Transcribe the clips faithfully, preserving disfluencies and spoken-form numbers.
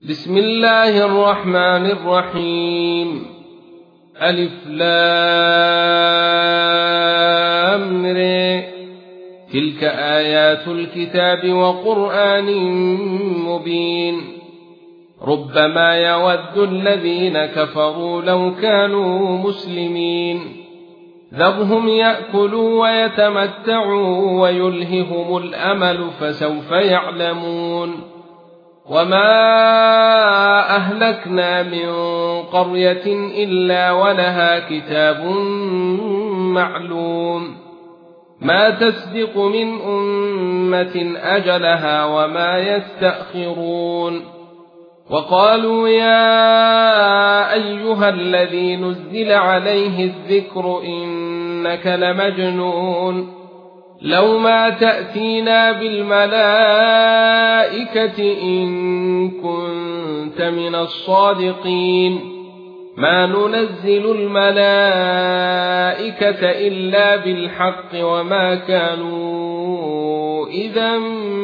بسم الله الرحمن الرحيم. ألف لام ر. تلك آيات الكتاب وقرآن مبين. ربما يود الذين كفروا لو كانوا مسلمين. ذرهم يأكلوا ويتمتعوا ويلههم الأمل فسوف يعلمون. وما أهلكنا من قرية إلا ولها كتاب معلوم ما تسبق من أمة أجلها وما يستأخرون. وقالوا يا أيها الذي نزل عليه الذكر إنك لمجنون لو ما تأتينا بالملائكة إن كنت من الصادقين ما ننزل الملائكة إلا بالحق وما كانوا إذا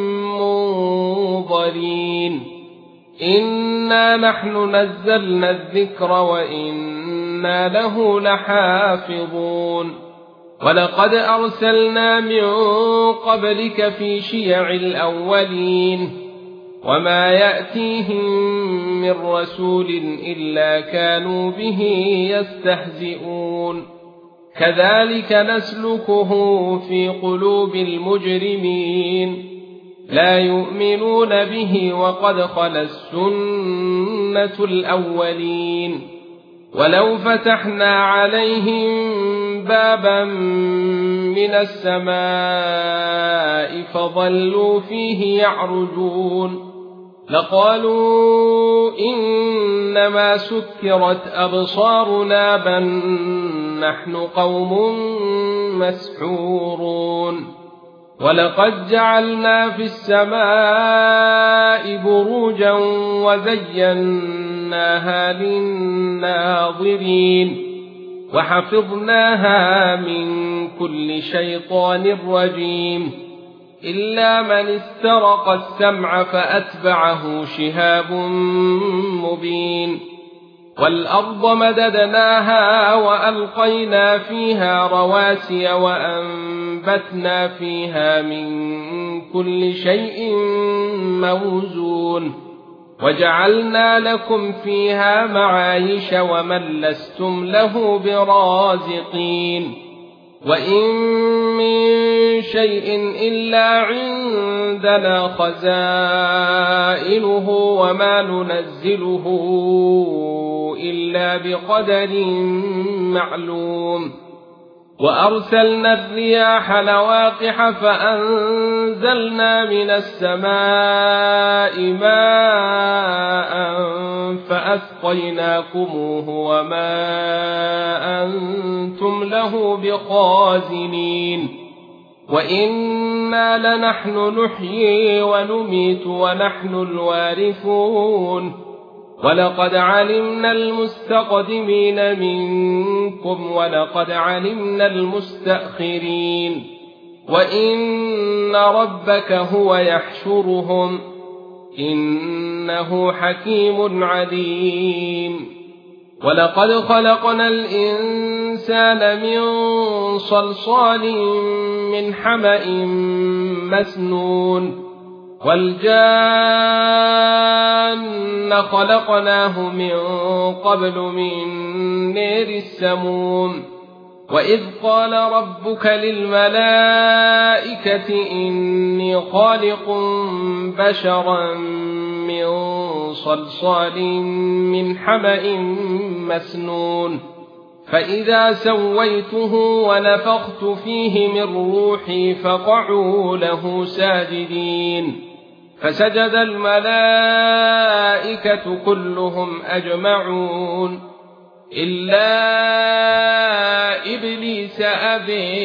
منظرين. إنا نحن نزلنا الذكر وإنا له لحافظون. ولقد أرسلنا من قبلك في شيع الأولين وما يأتيهم من رسول إلا كانوا به يستهزئون. كذلك نسلكه في قلوب المجرمين لا يؤمنون به وقد خلت سنة الأولين. ولو فتحنا عليهم بابا من السماء فظلوا فيه يعرجون لقالوا إنما سكرت أبصارنا بل نحن قوم مسحورون. ولقد جعلنا في السماء بروجا وزيناها للناظرين وحفظناها من كل شيطان رجيم إلا من استرق السمع فأتبعه شهاب مبين. والأرض مددناها وألقينا فيها رواسي وأنبتنا فيها من كل شيء موزون وجعلنا لكم فيها معايش ومن لستم له برازقين. وإن من شيء إلا عندنا خزائنه وما ننزله إلا بقدر معلوم. وأرسلنا الرياح لواقح فأنزلنا من السماء ماء فأسقيناكموه وما أنتم له بخازنين. وإنا لنحن نحيي ونميت ونحن الوارثون. ولقد علمنا المستقدمين منكم ولقد علمنا المستأخرين. وإن ربك هو يحشرهم إنه حكيم عليم. ولقد خلقنا الإنسان من صلصال من حمأ مسنون والجان خلقناه من قبل من نار السموم. وإذ قال ربك للملائكة إني خالق بشرا من صلصال من حمأ مسنون فإذا سويته ونفخت فيه من روحي فقعوا له ساجدين. فسجد الملائكة كلهم أجمعون إلا إبليس أبى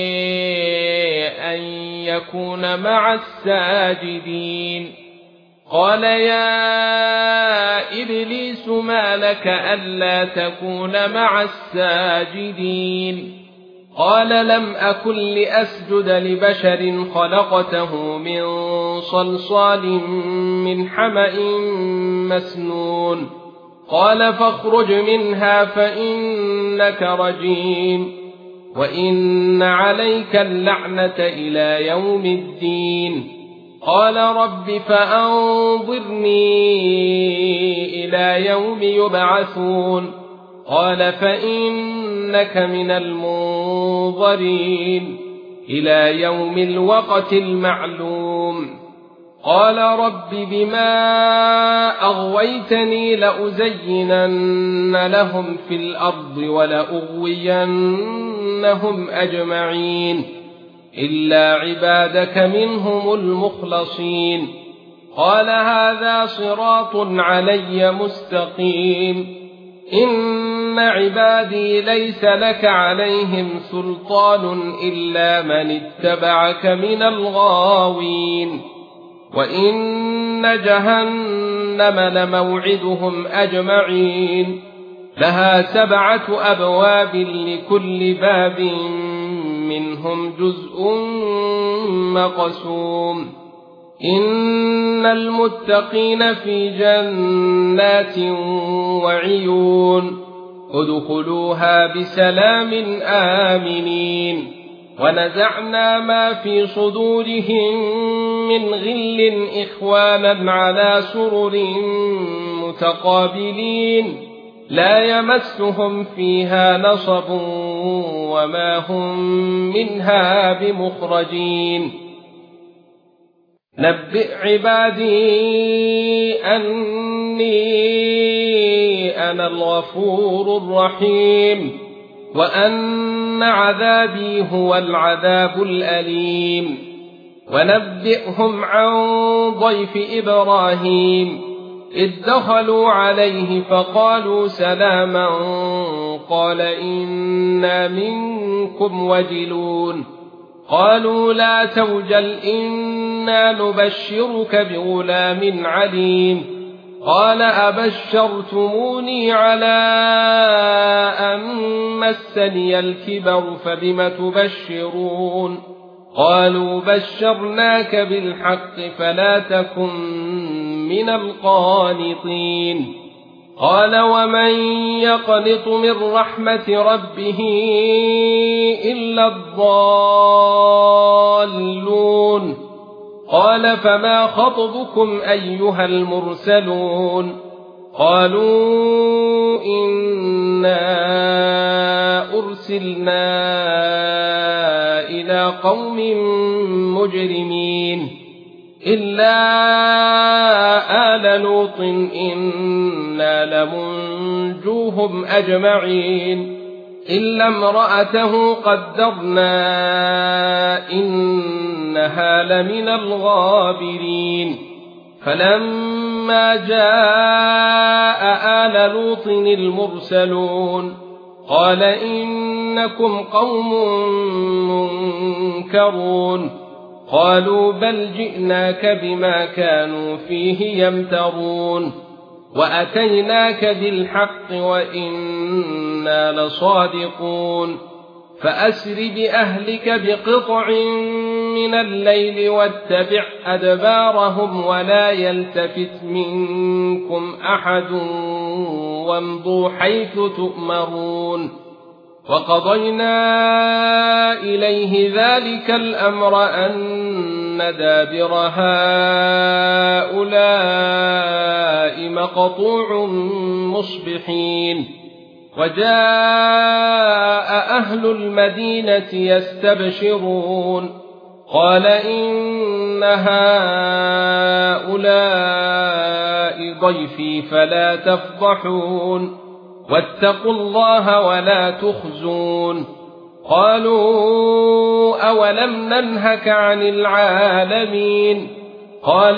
أن يكون مع الساجدين. قال يا إبليس ما لك ألا تكون مع الساجدين؟ قال لم أكن لأسجد لبشر خلقته من صلصال من حمأ مسنون قال فاخرج منها فإنك رجيم وإن عليك اللعنة إلى يوم الدين قال رب فأنظرني إلى يوم يبعثون قال فإنك من المنظرين إلى يوم الوقت المعلوم قال رب بما أغويتني لأزينن لهم في الأرض ولأغوينهم أجمعين إلا عبادك منهم المخلصين قال هذا صراط علي مستقيم إن عبادي ليس لك عليهم سلطان إلا من اتبعك من الغاوين وإن جهنم لموعدهم أجمعين لها سبعة أبواب لكل باب منهم جزء مقسوم إن المتقين في جنات وعيون ادخلوها بسلام آمنين ونزعنا ما في صدورهم من غل إخوانا على سرر متقابلين لا يمسهم فيها نصب وما هم منها بمخرجين نبئ عبادي أني أنا الغفور الرحيم وأن عذابي هو العذاب الأليم ونبئهم عن ضيف إبراهيم إذ دخلوا عليه فقالوا سلاما قال إنا منكم وجلون قالوا لا توجل إنا نبشرك بغلام عليم قال أبشرتموني على أن مسني الكبر فبم تبشرون قالوا بشرناك بالحق فلا تكن من القانطين قال ومن يقنط من رحمة ربه إلا الضالون قال فما خطبكم أيها المرسلون قالوا إنا أرسلنا إلى قوم مجرمين إلا آل لوط إنا لمنجوهم أجمعين إلا امرأته قدرنا إنها لمن الغابرين فلما جاء آل لوط المرسلون قال إنكم قوم منكرون قالوا بل جئناك بما كانوا فيه يمترون وأتيناك بالحق وإنا لصادقون فأسر بأهلك بقطع من الليل واتبع أدبارهم ولا يلتفت منكم أحد وامضوا حيث تؤمرون وقضينا إليه ذلك الأمر أن دابر هؤلاء مقطوع مصبحين وجاء أهل المدينة يستبشرون قال إن هؤلاء ضيفي فلا تفضحون واتقوا الله ولا تخزون قالوا أولم ننهك عن العالمين قال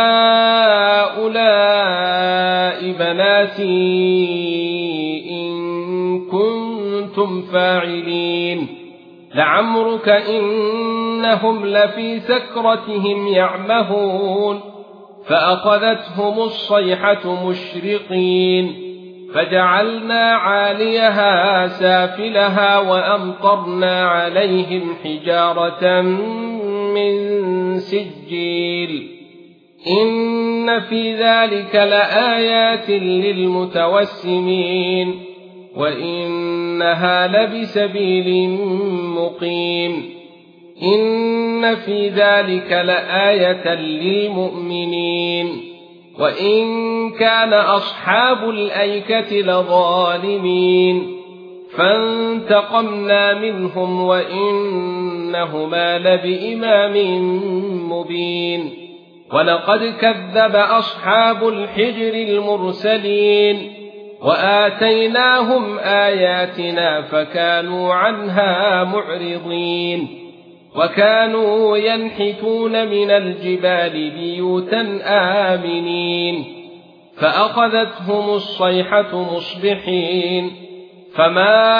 هؤلاء بناتي إن كنتم فاعلين لعمرك إنهم لفي سكرتهم يعمهون فأخذتهم الصيحة مشرقين فجعلنا عاليها سافلها وأمطرنا عليهم حجارة من سجيل إن في ذلك لآيات للمتوسمين وإنها لبسبيل مقيم إن في ذلك لآية للمؤمنين وإن كان أصحاب الأيكة لظالمين فانتقمنا منهم وإنهما لبإمام مبين ولقد كذب أصحاب الحجر المرسلين وآتيناهم آياتنا فكانوا عنها معرضين وكانوا ينحتون من الجبال بيوتا آمنين فأخذتهم الصيحة مصبحين فما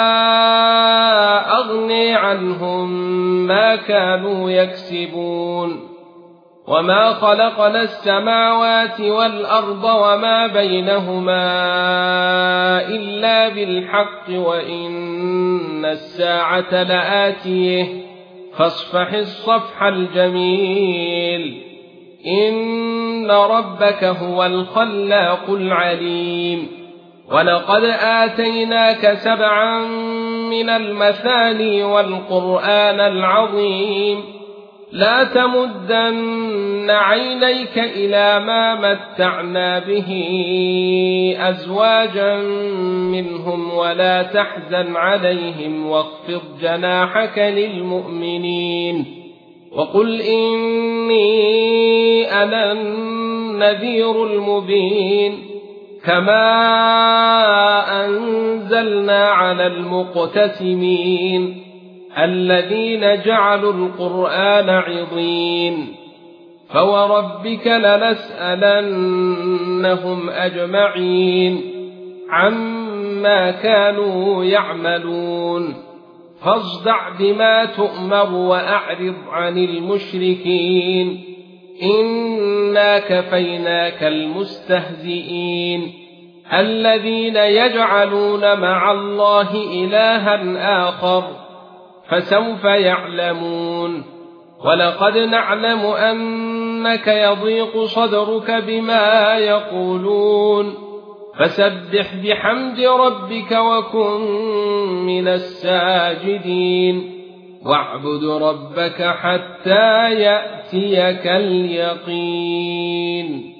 أغني عنهم ما كانوا يكسبون وما خلقنا السماوات والأرض وما بينهما إلا بالحق وإن الساعة لآتيه فاصفح الصفح الجميل إن ربك هو الخلاق العليم ولقد آتيناك سبعا من المثاني والقرآن العظيم لا تمدن عينيك إلى ما متعنا به أزواجا منهم ولا تحزن عليهم واخفض جناحك للمؤمنين وقل إني أنا النذير المبين كما أنزلنا على المقتسمين الذين جعلوا القرآن عضين فوربك لنسألنهم أجمعين عما كانوا يعملون فاصدع بما تؤمر وأعرض عن المشركين إنا كفيناك المستهزئين الذين يجعلون مع الله إلها آخر فسوف يعلمون ولقد نعلم أنك يضيق صدرك بما يقولون فسبح بحمد ربك وكن من الساجدين واعبد ربك حتى يأتيك اليقين.